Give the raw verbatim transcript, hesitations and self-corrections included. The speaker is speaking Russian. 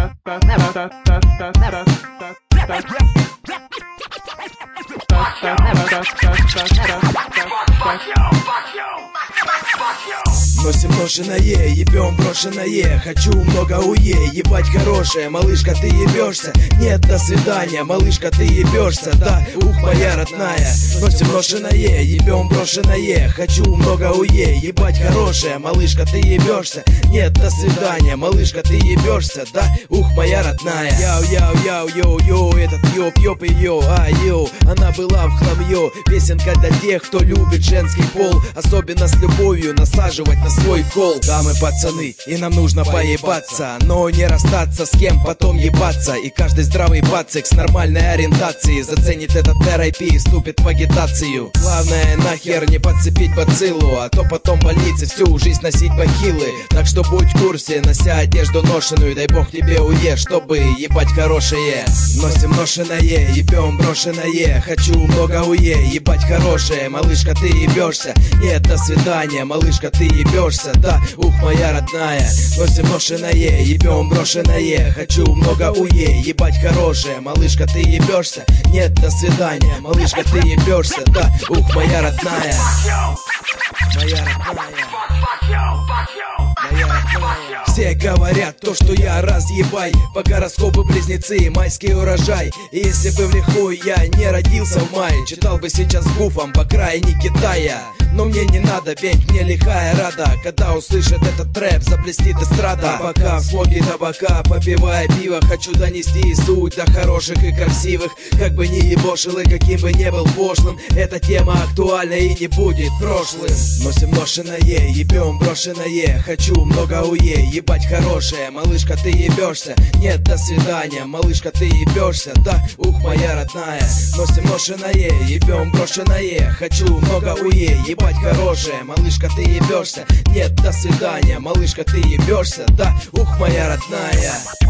Носим брошенное, ебем брошенное. Хочу много уе, ебать хорошее. Малышка, ты ебешься? Нет, до свидания. Малышка, ты ебешься? Да, ух, моя родная. Носим брошенное, ебем брошенное. Хочу много уе, ебать хорошее. Малышка, ты ебешься? Нет, до свидания. Малышка, ты ебешься? Да, ух, моя родная. Яу, яу, яу, йоу, йоу. Этот ёп, ёп и йоу, а, йоу. Она была в хламьё. Песенка для тех, кто любит женский пол. Особенно с любовью насаживать на свой кол. Да, мы пацаны, и нам нужно поебаться, но не расстаться, с кем потом ебаться. И каждый здравый пацик с нормальной ориентацией заценит этот эр ай пи и вступит в агитацию. Главное нахер не подцепить бациллу, а то потом в больнице всю жизнь носить бахилы. Так что будь в курсе, нося одежду ношеную, дай бог тебе уе, чтобы ебать хорошее. Носим ношеное, ебем брошенное. Хочу много уе, ебать хорошее. Малышка, ты ебешься? Нет, до свидания. Малышка, ты ебешься? Да, ух, моя родная. Носим ношеное, ебем брошенное. Хочу много уе, ебать хорошее. Малышка, ты ебешься? Нет, до свидания. Малышка, ты ебешься? Да, ух, моя родная. Моя родная. Моя родная. Все говорят то, что я разъебай. По гороскопу близнецы, майский урожай. И если бы в лихую я не родился в мае, читал бы сейчас гуфом по крайне Китая. Но мне не надо, ведь мне лихая рада. Когда услышит этот трэп, заблестит эстрада. А пока в смоге табака, попивая пиво, хочу донести суть до хороших и красивых. Как бы ни ебошил и каким бы не был пошлым, эта тема актуальна и не будет прошлым. Носим ношеное, ебем брошенное. Хочу много уе, ебать хорошее. Малышка, ты ебешься? Нет, до свидания. Малышка, ты ебешься? Да, ух, моя родная. Носим ношеное, ебем брошенное. Хочу много уе, ебать хорошее. Малышка, ты ебешься? Нет, до свидания. Малышка, ты ебешься? Да, ух, моя родная.